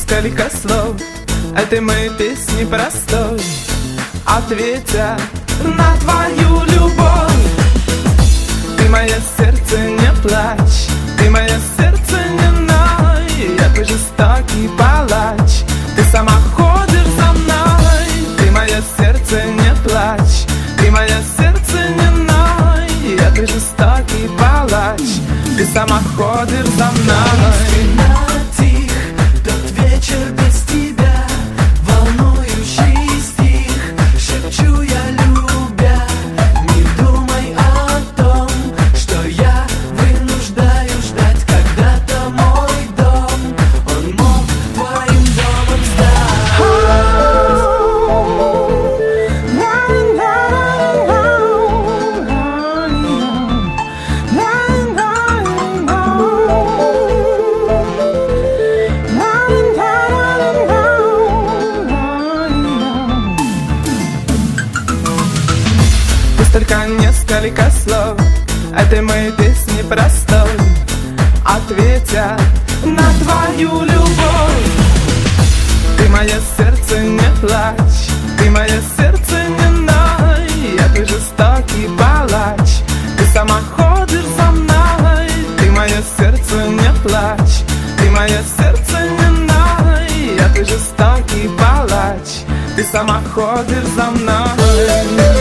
несколько слов этой моей песни простой, ответя на твою любовь. Ты мое сердце, не плачь, ты мое сердце, не ной. Я твой жестокий палач, ты сама ходишь за мной. Ты мое сердце, не плачь, ты мое сердце, не ной. Я твой жестокий палач, ты сама ходишь за мной. Тот вечер без тебя, волнующий стих, шепчу я, любя, не думай о том, что я вынуждаю ждать когда-то мой дом. Он мог твоим домом Только несколько слов этой моей песни простой, ответя на твою любовь. Ты мое сердце, не плачь, ты мое сердце, не ной. Я твой жестокий палач, ты сама ходишь за мной. Ты мое сердце, не плачь, ты мое сердце, не ной. Я твой жестокий палач, ты сама ходишь за мной.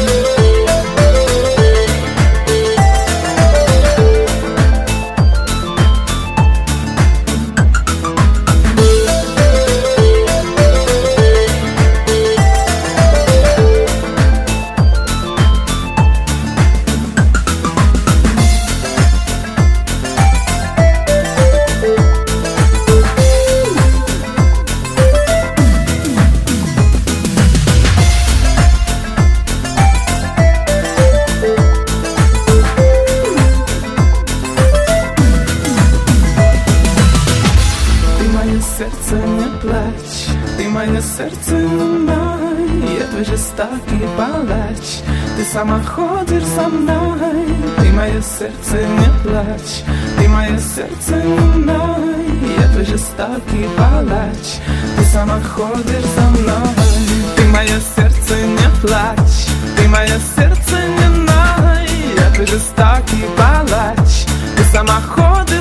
Сердце, не плачь, ты мое сердце, не ной. Я твой жестокий палач, ты сама ходишь за мной. Ты мое сердце, не плачь, ты мое сердце, не ной. Я твой жестокий палач, ты сама ходишь за мной. Ты мое сердце, не плачь, ты мое сердце, не ной. Я твой жестокий палач, ты сама ходишь.